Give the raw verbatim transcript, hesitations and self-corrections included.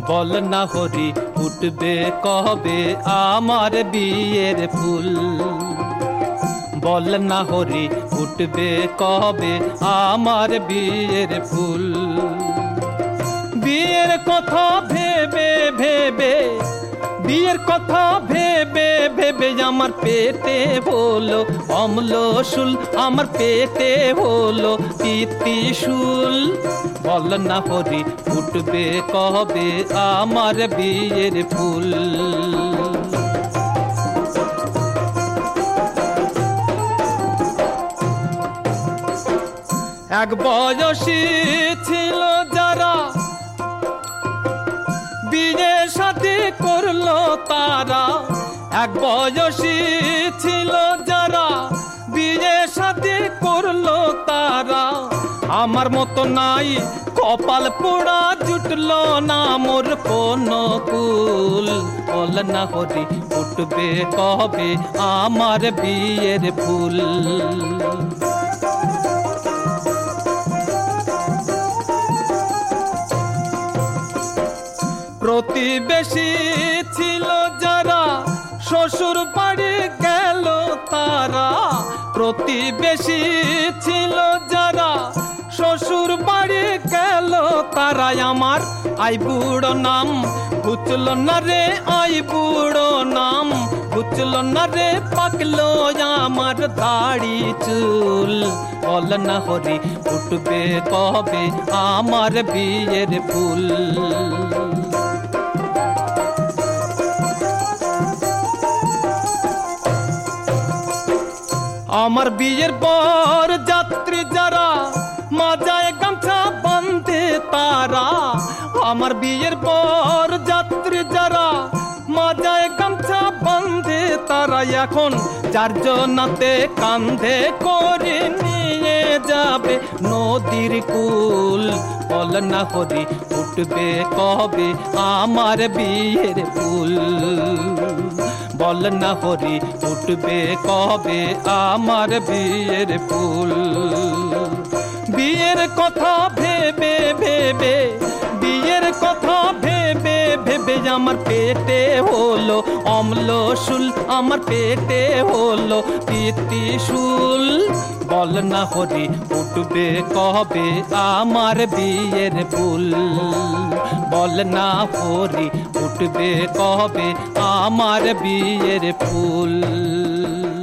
বল না হরি ফুটবে কবে আমার বিয়ের ফুল। বল না হরি ফুটবে কবে আমার বিয়ের ফুল। বিয়ের কথা ভেবে ভেবে বিয়ের কথা ভেবে ভেবে আমার পেটে হলো অম্লশূল, আমার পেটে হলো তিতিশূল। বল না হরি ফুটবে কবে আমার বিয়ের ফুল। এক বয়সী ছিল যারা বিয়ে শাদী করলো তারা, এক বয়সী ছিল যারা বিয়ে শাদী করলো তারা। আমার মতো নাই কপাল পোড়া, জুটলো না মোর কোনো কুল। বল না হরি ফুটবে কবে আমার বিয়ের ফুল। প্রতিবেশী ছিল যারা শ্বশুর বাড়ি গেল তারা, প্রতিবেশী ছিল যারা শ্বশুর বাড়ি গেল তারা। আমার আই বুড়ো নাম বুঝল না রে, আই বুড়ো নাম বুঝল না রে, পাকলো আমার দাড়ি চুল। বল না হরি ফুটবে কবে আমার বিয়ের ফুল। আমার বিয়ের পর যাত্রী যারা মাজায় গামছা বাঁধে তারা, আমার বিয়ের পর যাত্রী যারা মাজায় গামছা বাঁধে তারা। এখন চারজনাতে কান্ধে করে নিয়ে যাবে নদীর কুল। বল না হরি ফুটবে কবে আমার বিয়ের ফুল। বল না হরি ফুটবে কবে আমার বিয়ের ফুল। বিয়ের কথা ভেবে ভেবে বিয়ের কথা ভেবে ভেবে আমার পেটে হলো অম্লশূল, আমার পেটে হলো তিতিশূল। বল না হরি ফুটবে কবে আমার বিয়ের ফুল। বল না হরি ফুটবে কবে আমার বিয়ের ফুল।